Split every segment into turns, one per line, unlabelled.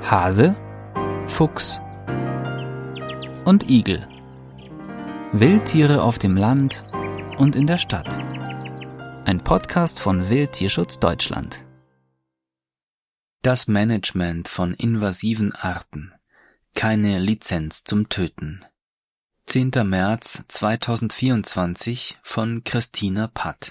Hase, Fuchs und Igel. Wildtiere auf dem Land und in der Stadt. Ein Podcast von Wildtierschutz Deutschland. Das Management von invasiven Arten. Keine Lizenz zum Töten. 10. März 2024 von Christina Patt.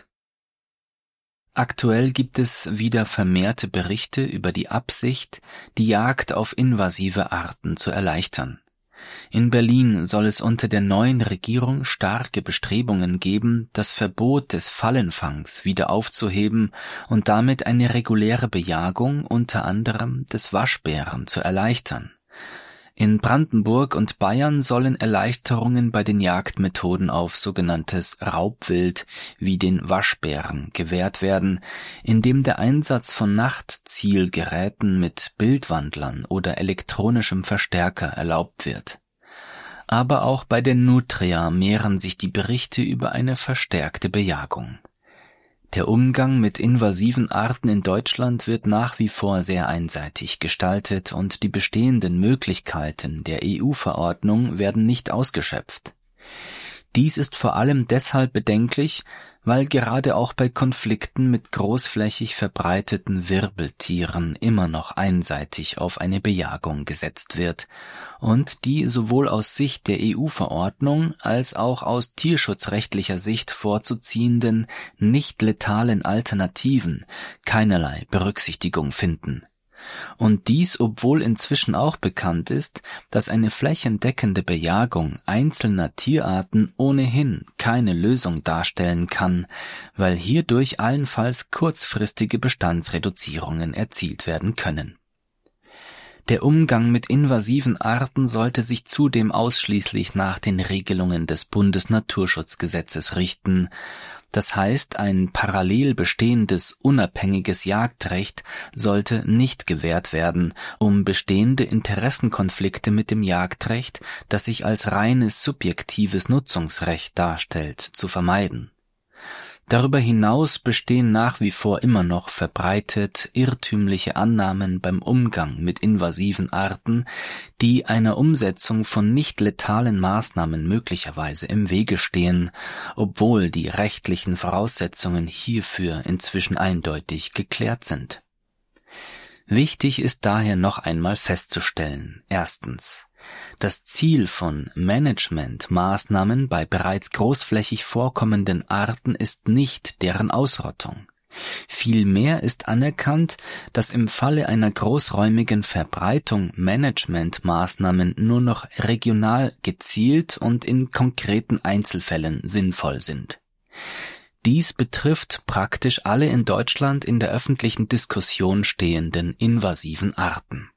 Aktuell gibt es wieder vermehrte Berichte über die Absicht, die Jagd auf invasive Arten zu erleichtern. In Berlin soll es unter der neuen Regierung starke Bestrebungen geben, das Verbot des Fallenfangs wieder aufzuheben und damit eine reguläre Bejagung unter anderem des Waschbären zu erleichtern. In Brandenburg und Bayern sollen Erleichterungen bei den Jagdmethoden auf sogenanntes Raubwild wie den Waschbären gewährt werden, indem der Einsatz von Nachtzielgeräten mit Bildwandlern oder elektronischem Verstärker erlaubt wird. Aber auch bei der Nutria mehren sich die Berichte über eine verstärkte Bejagung. Der Umgang mit invasiven Arten in Deutschland wird nach wie vor sehr einseitig gestaltet und die bestehenden Möglichkeiten der EU-Verordnung werden nicht ausgeschöpft. Dies ist vor allem deshalb bedenklich, weil gerade auch bei Konflikten mit großflächig verbreiteten Wirbeltieren immer noch einseitig auf eine Bejagung gesetzt wird und die sowohl aus Sicht der EU-Verordnung als auch aus tierschutzrechtlicher Sicht vorzuziehenden nicht letalen Alternativen keinerlei Berücksichtigung finden. Und dies, obwohl inzwischen auch bekannt ist, dass eine flächendeckende Bejagung einzelner Tierarten ohnehin keine Lösung darstellen kann, weil hierdurch allenfalls kurzfristige Bestandsreduzierungen erzielt werden können. Der Umgang mit invasiven Arten sollte sich zudem ausschließlich nach den Regelungen des Bundesnaturschutzgesetzes richten. Das heißt, ein parallel bestehendes unabhängiges Jagdrecht sollte nicht gewährt werden, um bestehende Interessenkonflikte mit dem Jagdrecht, das sich als reines subjektives Nutzungsrecht darstellt, zu vermeiden. Darüber hinaus bestehen nach wie vor immer noch verbreitet irrtümliche Annahmen beim Umgang mit invasiven Arten, die einer Umsetzung von nicht letalen Maßnahmen möglicherweise im Wege stehen, obwohl die rechtlichen Voraussetzungen hierfür inzwischen eindeutig geklärt sind. Wichtig ist daher noch einmal festzustellen: Erstens: Das Ziel von Managementmaßnahmen bei bereits großflächig vorkommenden Arten ist nicht deren Ausrottung. Vielmehr ist anerkannt, dass im Falle einer großräumigen Verbreitung Managementmaßnahmen nur noch regional gezielt und in konkreten Einzelfällen sinnvoll sind. Dies betrifft praktisch alle in Deutschland in der öffentlichen Diskussion stehenden invasiven Arten.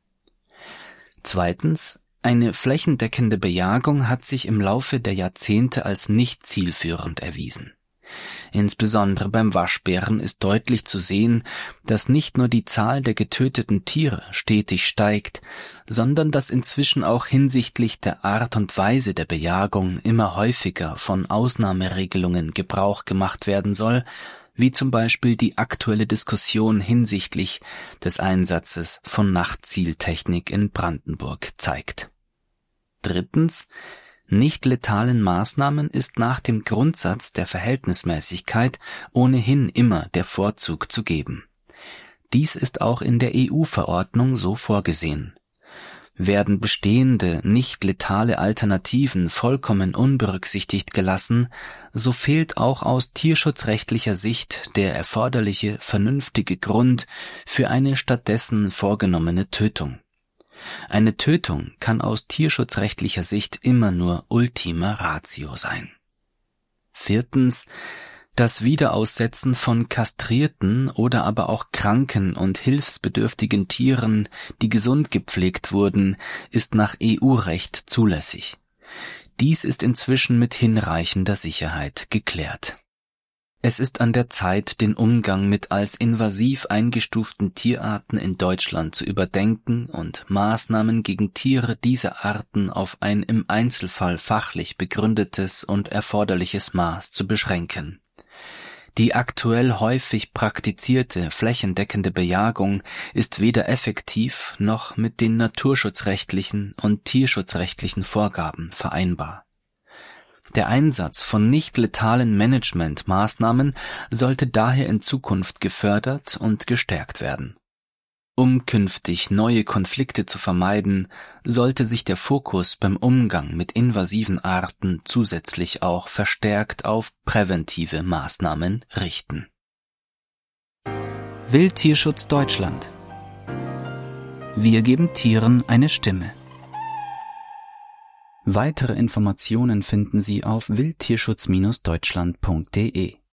Zweitens: Eine flächendeckende Bejagung hat sich im Laufe der Jahrzehnte als nicht zielführend erwiesen. Insbesondere beim Waschbären ist deutlich zu sehen, dass nicht nur die Zahl der getöteten Tiere stetig steigt, sondern dass inzwischen auch hinsichtlich der Art und Weise der Bejagung immer häufiger von Ausnahmeregelungen Gebrauch gemacht werden soll, wie zum Beispiel die aktuelle Diskussion hinsichtlich des Einsatzes von Nachtzieltechnik in Brandenburg zeigt. Drittens: Nicht letalen Maßnahmen ist nach dem Grundsatz der Verhältnismäßigkeit ohnehin immer der Vorzug zu geben. Dies ist auch in der EU-Verordnung so vorgesehen. Werden bestehende, nicht letale Alternativen vollkommen unberücksichtigt gelassen, so fehlt auch aus tierschutzrechtlicher Sicht der erforderliche vernünftige Grund für eine stattdessen vorgenommene Tötung. Eine Tötung kann aus tierschutzrechtlicher Sicht immer nur Ultima Ratio sein. Viertens: Das Wiederaussetzen von kastrierten oder aber auch kranken und hilfsbedürftigen Tieren, die gesund gepflegt wurden, ist nach EU-Recht zulässig. Dies ist inzwischen mit hinreichender Sicherheit geklärt. Es ist an der Zeit, den Umgang mit als invasiv eingestuften Tierarten in Deutschland zu überdenken und Maßnahmen gegen Tiere dieser Arten auf ein im Einzelfall fachlich begründetes und erforderliches Maß zu beschränken. Die aktuell häufig praktizierte flächendeckende Bejagung ist weder effektiv noch mit den naturschutzrechtlichen und tierschutzrechtlichen Vorgaben vereinbar. Der Einsatz von nicht letalen Managementmaßnahmen sollte daher in Zukunft gefördert und gestärkt werden. Um künftig neue Konflikte zu vermeiden, sollte sich der Fokus beim Umgang mit invasiven Arten zusätzlich auch verstärkt auf präventive Maßnahmen richten.
Wildtierschutz Deutschland. Wir geben Tieren eine Stimme. Weitere Informationen finden Sie auf wildtierschutz-deutschland.de